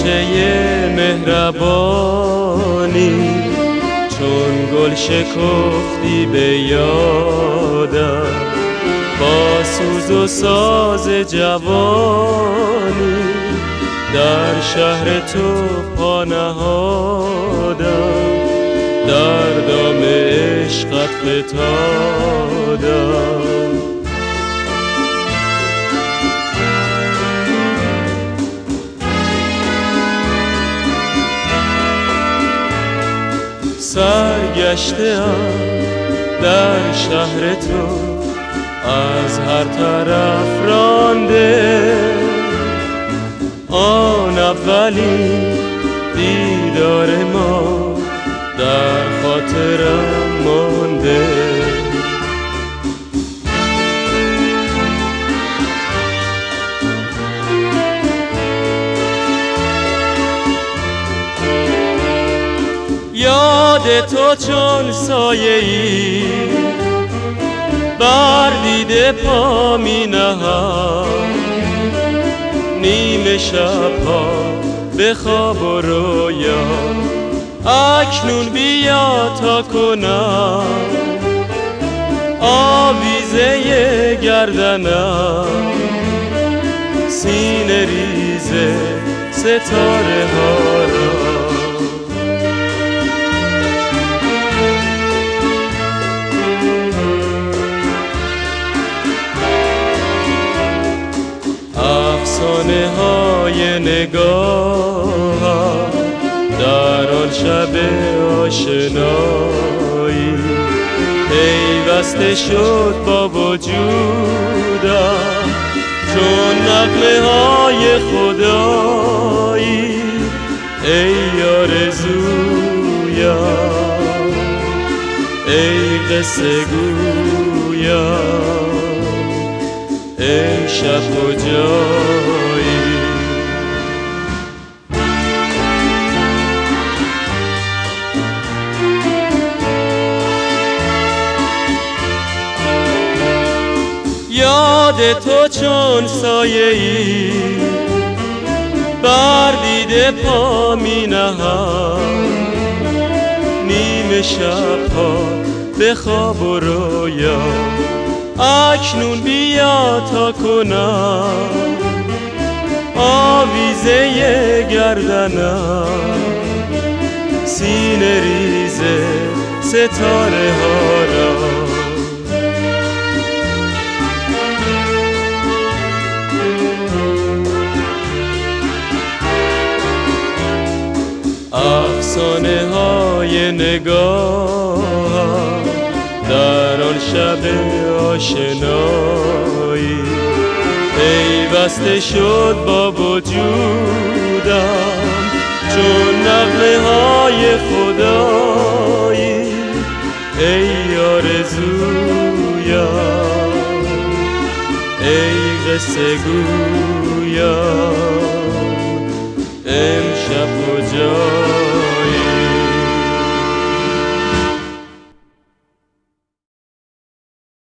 باغچه مهربانی، چون گل شکفتی به یادم، با سوز و ساز جوانی در شهر تو پا نهادم، در دام عشقت فتادم. سرگشته‌ام در شهر تو، از هر طرف رانده، آن اولین دیدار ما در خاطرم مانده. یاد تو چون سایه‌ای بر دیده پا می نهم، نیمه شب‌ها به خواب و رویا، اکنون بیا تا کنم آویزه گردنم، سینه ریزه ستاره ها را. افسانه های نگاه در آن شب آشنایی، پیوسته شد با وجودم چون نغمه های خدایی. ای آرزویم، ای قصه گویم، امشب کجایی؟ یاد تو چون سایه‌ای بر دیده پا می نهم، نیمه شب‌ها به خواب و رویا، اکنون بیا تا کنم آویزه گردنم، سینه ریزه ستاره ها را. افسانه های نگاه در آن شب آشنایی، پیوسته شد با وجودم چون نغمه های خدایی. ای آرزویم، ای قصه گویم، امشب کجایی؟